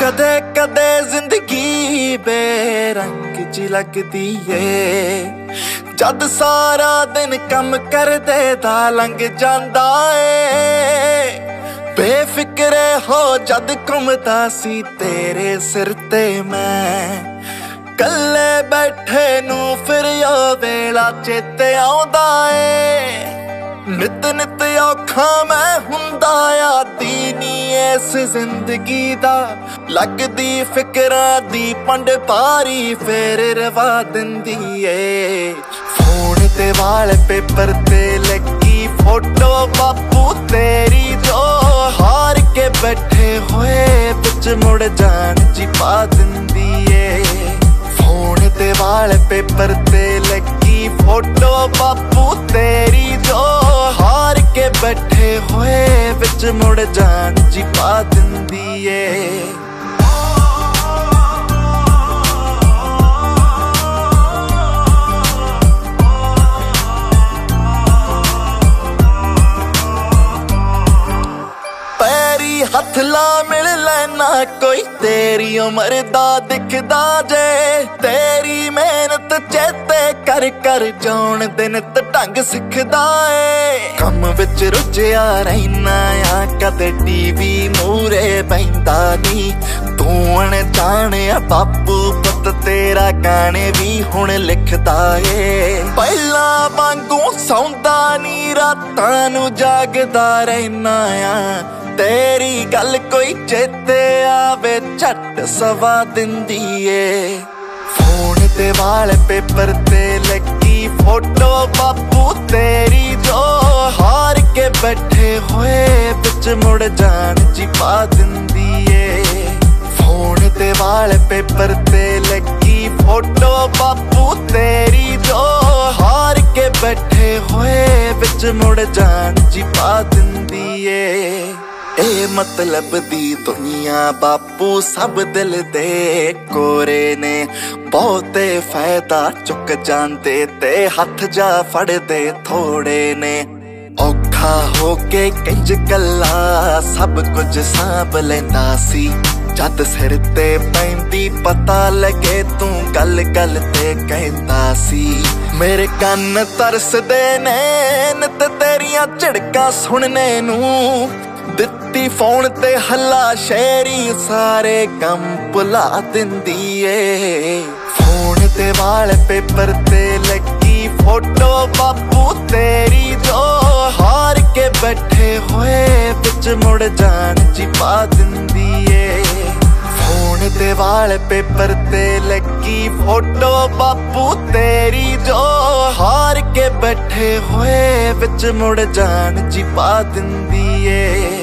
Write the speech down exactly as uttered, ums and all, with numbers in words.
कदे कदे जिंदगी बेरंग जी लगदी ए, जद सारा दिन कम करदे दा लंघ जांदा ए। बेफिक्रे हो जद घुमदा सी तेरे सिर ते मैं, कल्ले बैठे नू फिर ओ वेला चेते आउंदा ए। नित नित औखा मैं हुंदा आदी नी इस जिंदगी दा, लगदी फिकरां दी पंड पारी फिर रवा दिंदी ए। फोन ते वाल पेपर ते लगी फोटो बापू तेरी, जो हार के बैठे होए बिच मुड़ जान जी पा दिंदी ए। फोन ते वाल पेपर ते लगी फोटो बापू तेरी, जो हार के बैठे होए बिच मुड़ जान जी पा दिंदी ए। हथ ला मिल लेना कोई तेरी उम्र दा दिखदा जे, तेरी मेहनत चेते कर कर जान दिन ते ढंग सिखदा ए। कम विच रुझिया रहना आ कदे टीवी मूरे बैंदा नी, तू अनजाणिया बापू पुत तेरा गाने भी हुण लिखदा ए। पहला वांगू सौंदा नी रातां नू जागदा रहना आ, तेरी गल कोई चेते आवे झट सवा दिंदी ए। फोन ते वाल पेपर ते लगी फोटो बापू तेरी, जो हार के बैठे होए बिच मुड़ जान जी पा दिंदी ए। फोन ते वाल पेपर ते लगी फोटो बापू तेरी, जो हार के बैठे होए बिच मुड़ जान जी पा दिंदी ए। ए मतलब दी दुनिया बापू सब दिल दे कोरे ने, बहुते फायदा चुक जांदे ते हथ जा फड़दे थोड़े ने। औखा होके कंज कला सब कुछ सांभ लैंदा सी, जद सिर ते पैंदी पता लगे तू गल गल ते कहंदा सी। मेरे कन्न तरसदे ने नित तेरियां झिड़कां सुनने नू, दित्ती फोन ते हल्ला शेरी सारे गम भुला दिंदी ए। फोन ते वाल पेपर ते लगी फोटो बापू तेरी, जो हार के बैठे होए बिच मुड़ जान जी पा दिंदी ए। फोन ते वाल पेपर ते लगी फोटो बापू तेरी, जो हार के बैठे होए बिच मुड़ जान जी पा दिंदी ए।